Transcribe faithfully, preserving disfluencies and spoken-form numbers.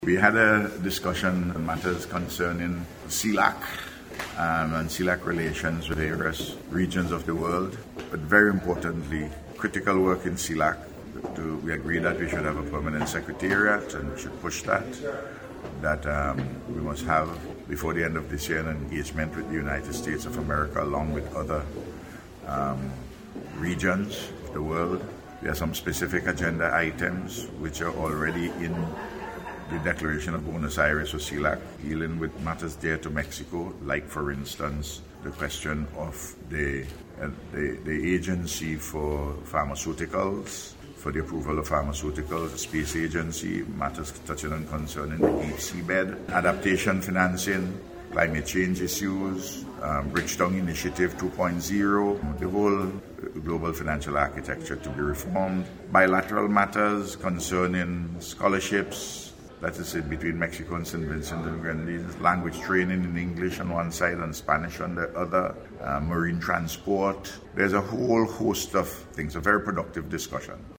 We had a discussion on matters concerning CELAC um, and CELAC relations with various regions of the world, but very importantly, critical work in CELAC. To, we agreed that we should have a permanent secretariat and we should push that, that um, we must have before the end of this year an engagement with the United States of America along with other um, regions of the world. There are some specific agenda items which are already in the Declaration of Buenos Aires or CELAC, dealing with matters dear to Mexico, like, for instance, the question of the, uh, the, the agency for pharmaceuticals, for the approval of pharmaceuticals, the space agency, matters touching and concerning the deep seabed, adaptation financing, climate change issues, um, Bridgetown Initiative two point oh, the whole global financial architecture to be reformed, bilateral matters concerning scholarships, that is it, between Mexico and Saint Vincent and Grenadines, language training in English on one side and Spanish on the other, uh, marine transport. There's a whole host of things, a very productive discussion.